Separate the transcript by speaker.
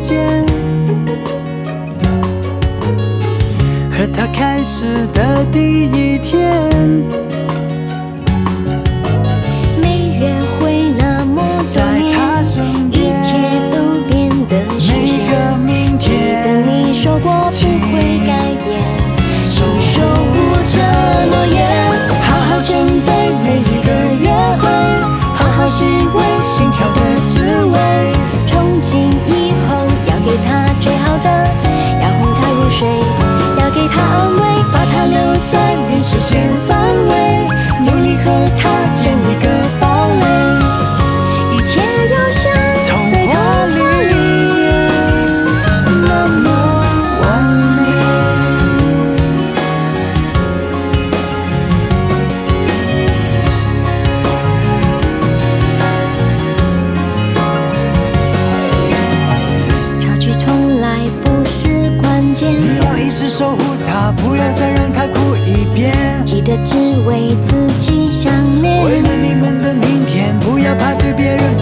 Speaker 1: 间，和他开始的第一天。
Speaker 2: 没约会那么多
Speaker 1: 在
Speaker 2: 年，
Speaker 1: 他身边，
Speaker 2: 一切都变得新鲜。
Speaker 1: 每个明
Speaker 2: 记
Speaker 1: 天，
Speaker 2: 得你说过不会改变，请守护着诺言，
Speaker 1: 好好准备每一个约会，好好细味心跳的滋味。
Speaker 2: 从今以后要给他最好的，要哄他入睡，要给他安慰，
Speaker 1: 把他留在你视线范围，努力和他建一个堡垒，
Speaker 2: 一切要像
Speaker 1: 童
Speaker 2: 在童
Speaker 1: 话
Speaker 2: 话里那么完美。差距从来不是关键，
Speaker 1: 你要一直守护他，不要再让他哭一遍。
Speaker 2: 记得只为自己相恋。
Speaker 1: 为了你们的明天，不要怕对别人